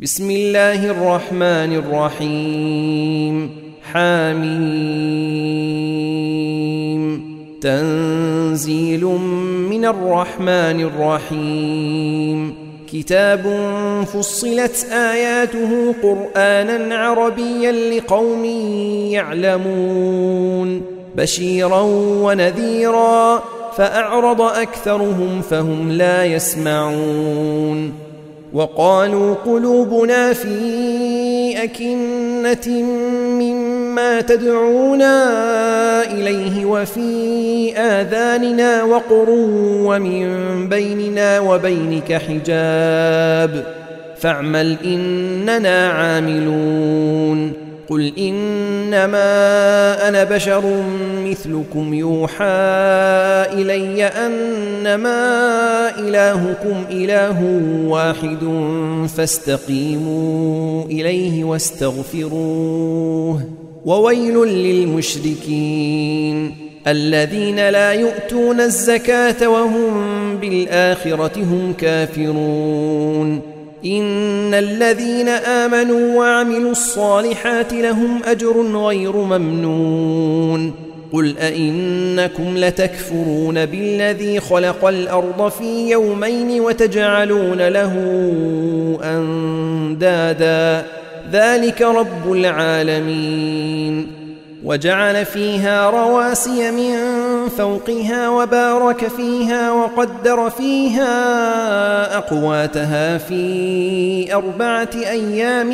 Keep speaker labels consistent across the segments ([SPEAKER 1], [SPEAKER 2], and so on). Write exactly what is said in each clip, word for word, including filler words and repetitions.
[SPEAKER 1] بسم الله الرحمن الرحيم. حميم. تنزيل من الرحمن الرحيم. كتاب فصلت آياته قرآنا عربيا لقوم يعلمون بشيرا ونذيرا فأعرض أكثرهم فهم لا يسمعون. وقالوا قلوبنا في أكنة مما تدعونا إليه وفي آذاننا وقر ومن بيننا وبينك حجاب فاعمل إننا عاملون. قل إنما أنا بشر مثلكم يوحى إلي أنما إلهكم إله واحد فاستقيموا إليه واستغفروه. وويل للمشركين الذين لا يؤتون الزكاة وهم بالآخرة هم كافرون. إن الذين آمنوا وعملوا الصالحات لهم أجر غير ممنون. قل أئنكم لتكفرون بالذي خلق الأرض في يومين وتجعلون له أندادا ذلك رب العالمين. وجعل فيها رواسي من فوقها وبارك فيها وقدر فيها أقواتها في أربعة أيام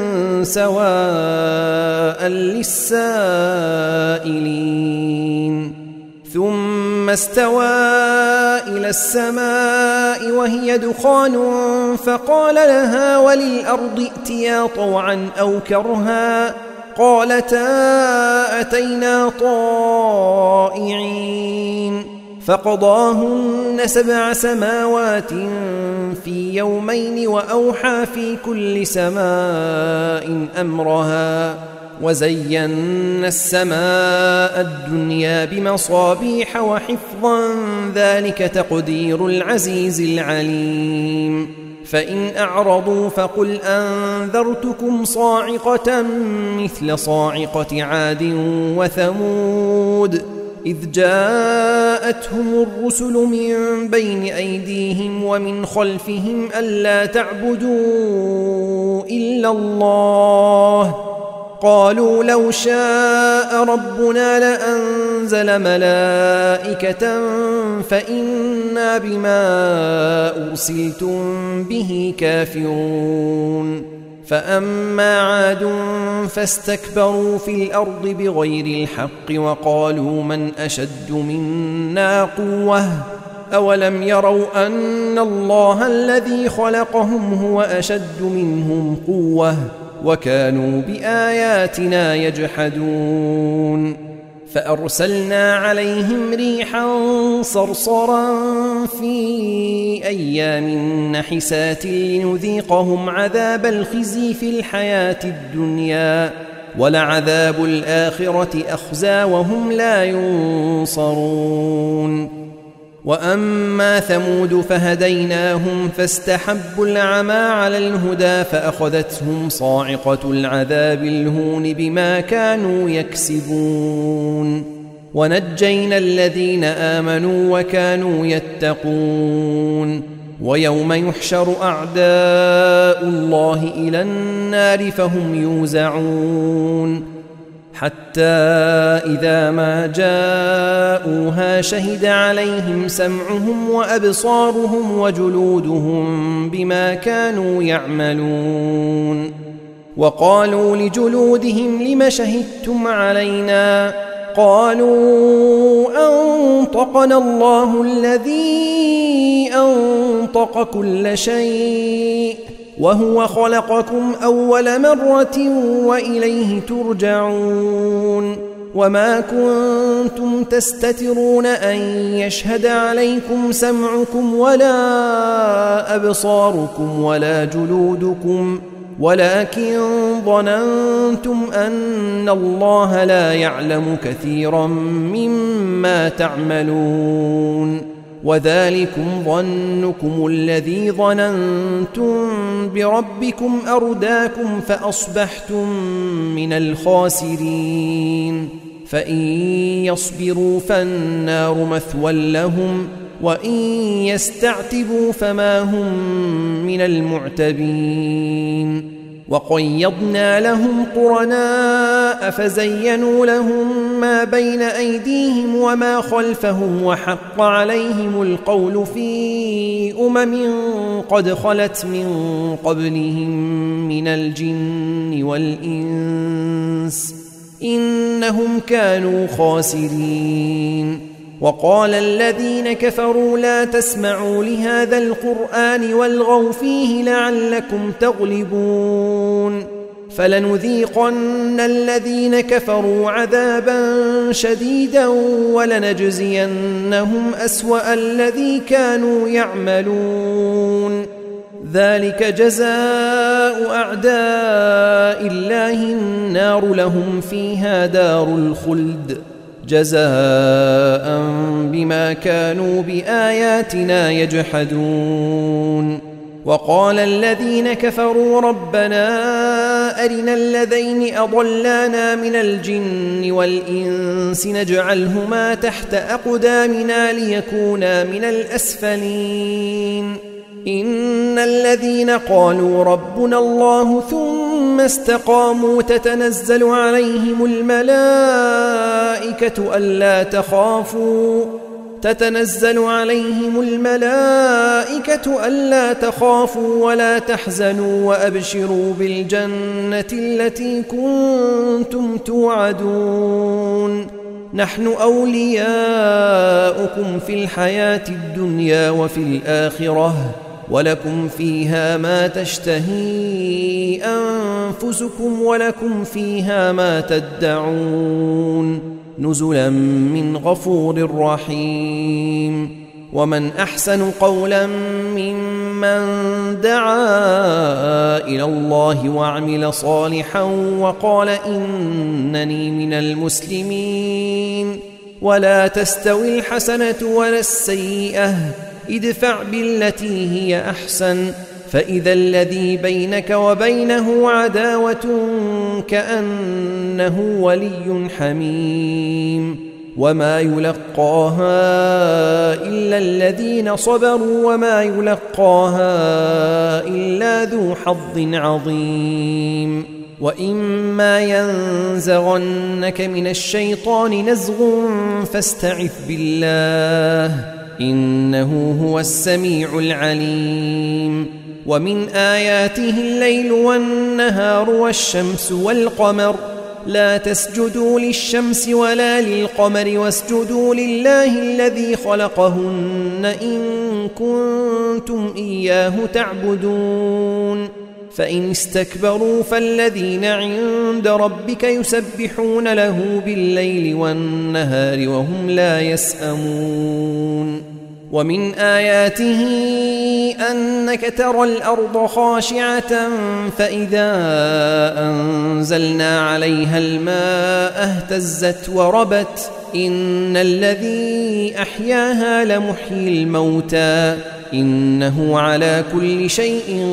[SPEAKER 1] سواء للسائلين. ثم استوى إلى السماء وهي دخان فقال لها وللأرض ائتيا طوعا أو كرها قالتا أتينا طائعين. فقضاهن سبع سماوات في يومين وأوحى في كل سماء أمرها وزينا السماء الدنيا بمصابيح وحفظا ذلك تقدير العزيز العليم. فإن أعرضوا فقل أنذرتكم صاعقة مثل صاعقة عاد وثمود إذ جاءتهم الرسل من بين أيديهم ومن خلفهم ألا تعبدوا إلا الله قالوا لو شاء ربنا لأنزل ملائكة فإنا بما أرسلتم به كافرون. فأما عاد فاستكبروا في الأرض بغير الحق وقالوا من أشد منا قوة أولم يروا أن الله الذي خلقهم هو أشد منهم قوة وكانوا بآياتنا يجحدون. فأرسلنا عليهم ريحا صرصرا في أيام نحسات لنذيقهم عذاب الخزي في الحياة الدنيا ولعذاب الآخرة أخزى وهم لا ينصرون. وأما ثمود فهديناهم فاستحبوا العمى على الهدى فأخذتهم صاعقة العذاب الهون بما كانوا يكسبون. ونجينا الذين آمنوا وكانوا يتقون. ويوم يحشر أعداء الله إلى النار فهم يوزعون حتى إذا ما جاءوها شهد عليهم سمعهم وأبصارهم وجلودهم بما كانوا يعملون. وقالوا لجلودهم لم شهدتم علينا قالوا أنطقنا الله الذي أنطق كل شيء وهو خلقكم أول مرة وإليه ترجعون. وما كنتم تستترون أن يشهد عليكم سمعكم ولا أبصاركم ولا جلودكم ولكن ظننتم أن الله لا يعلم كثيرا مما تعملون. وذلكم ظنكم الذي ظننتم بربكم أرداكم فأصبحتم من الخاسرين فإن يصبروا فالنار مثوى لهم وإن يستعتبوا فما هم من المعتبين وقيضنا لهم قرناء فزينوا لهم ما بين أيديهم وما خلفهم وحق عليهم القول في أمم قد خلت من قبلهم من الجن والإنس إنهم كانوا خاسرين وقال الذين كفروا لا تسمعوا لهذا القرآن والغوا فيه لعلكم تغلبون فلنذيقن الذين كفروا عذابا شديدا ولنجزينهم أسوأ الذي كانوا يعملون ذلك جزاء أعداء الله النار لهم فيها دار الخلد جزاء بما كانوا بآياتنا يجحدون وقال الذين كفروا ربنا أرنا الذين أضلانا من الجن والإنس نجعلهما تحت أقدامنا ليكونا من الأسفلين إن الذين قالوا ربنا الله ثم استقاموا تتنزل عليهم الملائكة ألا تخافوا تتنزل عليهم الملائكة ألا تخافوا ولا تحزنوا وأبشروا بالجنة التي كنتم توعدون نحن أولياؤكم في الحياة الدنيا وفي الآخرة ولكم فيها ما تشتهي أنفسكم ولكم فيها ما تدعون نزلا من غفور رحيم ومن أحسن قولا ممن دعا إلى الله وعمل صالحا وقال إنني من المسلمين ولا تستوي الحسنة ولا السيئة ادفع بالتي هي أحسن فإذا الذي بينك وبينه عداوة كأنه ولي حميم وما يلقاها إلا الذين صبروا وما يلقاها إلا ذو حظ عظيم وإما ينزغنك من الشيطان نزغ فاستعذ بالله إنه هو السميع العليم ومن آياته الليل والنهار والشمس والقمر لا تسجدوا للشمس ولا للقمر واسجدوا لله الذي خلقهن إن كنتم إياه تعبدون فإن استكبروا فالذين عند ربك يسبحون له بالليل والنهار وهم لا يسأمون ومن آياته أنك ترى الأرض خاشعة فإذا أنزلنا عليها الماء اهتزت وربت إن الذي أحياها لمحيي الموتى إنه على كل شيء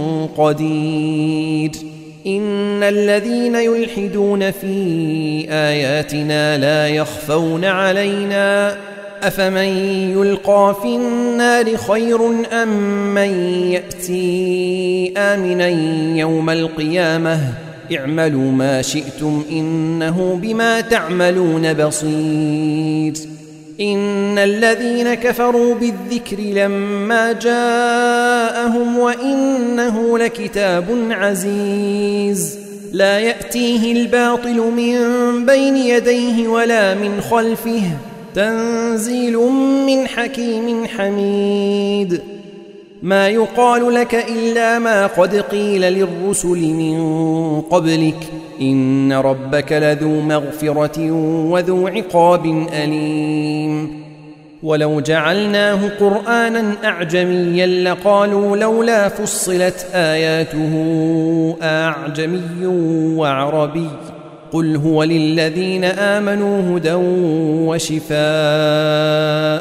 [SPEAKER 1] قدير إن الذين يلحدون في آياتنا لا يخفون علينا أفمن يلقى في النار خير أم من يأتي آمنا يوم القيامة اعملوا ما شئتم إنه بما تعملون بصير إن الذين كفروا بالذكر لما جاءهم وإنه لكتاب عزيز لا يأتيه الباطل من بين يديه ولا من خلفه تنزيل من حكيم حميد ما يقال لك إلا ما قد قيل للرسل من قبلك إن ربك لذو مغفرة وذو عقاب أليم ولو جعلناه قرآنا أعجميا لقالوا لولا فصلت آياته أعجمي وعربي قل هو للذين آمنوا هدى وشفاء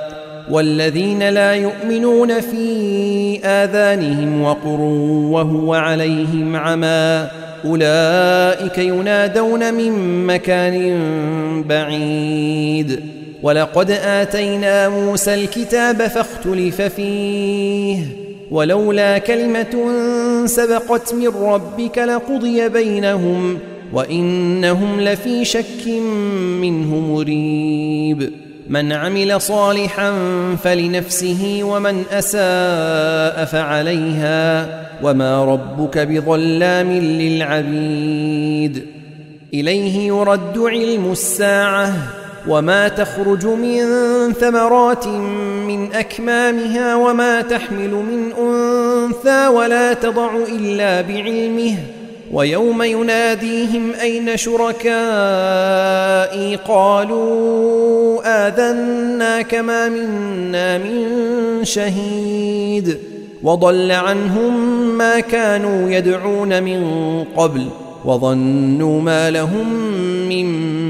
[SPEAKER 1] والذين لا يؤمنون في آذانهم وقر وهو عليهم عمى أولئك ينادون من مكان بعيد ولقد آتينا موسى الكتاب فاختلف فيه ولولا كلمة سبقت من ربك لقضي بينهم وإنهم لفي شك منه مريب من عمل صالحا فلنفسه ومن أساء فعليها وما ربك بظلام للعبيد إليه يرد علم الساعة وما تخرج من ثمرات من أكمامها وما تحمل من أنثى ولا تضع إلا بعلمه ويوم يناديهم أين شركائي قالوا آذناك ما منا من شهيد وضل عنهم ما كانوا يدعون من قبل وظنوا ما لهم من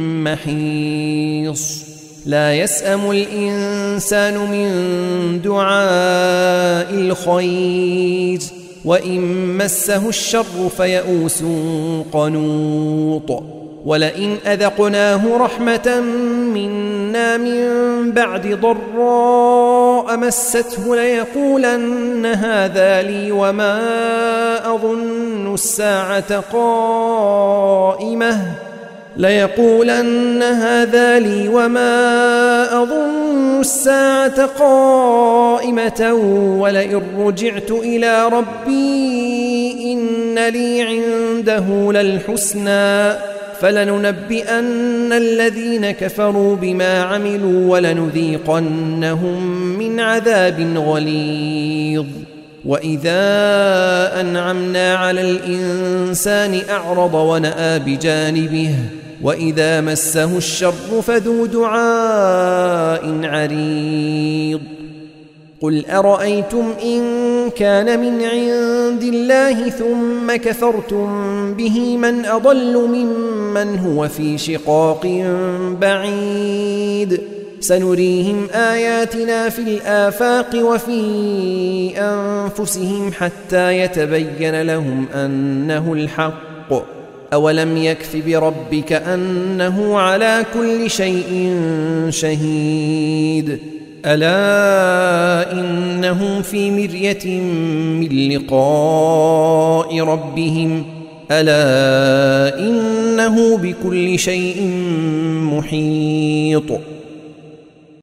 [SPEAKER 1] محيص لا يسأم الإنسان من دعاء الخير وإن مسه الشر فيئوس قنوط ولئن أذقناه رحمة منا من بعد ضراء مسته ليقولن هذا لي وما أظن الساعة قائمة ليقولن هذا لي وما أظن الساعة قائمة ولئن رجعت إلى ربي إن لي عنده للحسنى فلننبئن الذين كفروا بما عملوا ولنذيقنهم من عذاب غليظ وإذا أنعمنا على الإنسان أعرض ونأى بجانبه وإذا مسه الشر فذو دعاء عريض قل أرأيتم إن كان من عند الله ثم كفرتم به من أضل ممن هو في شقاق بعيد سنريهم آياتنا في الآفاق وفي أنفسهم حتى يتبين لهم أنه الحق أولم يكف بربك أنه على كل شيء شهيد ألا إنهم في مرية من لقاء ربهم ألا إنه بكل شيء محيط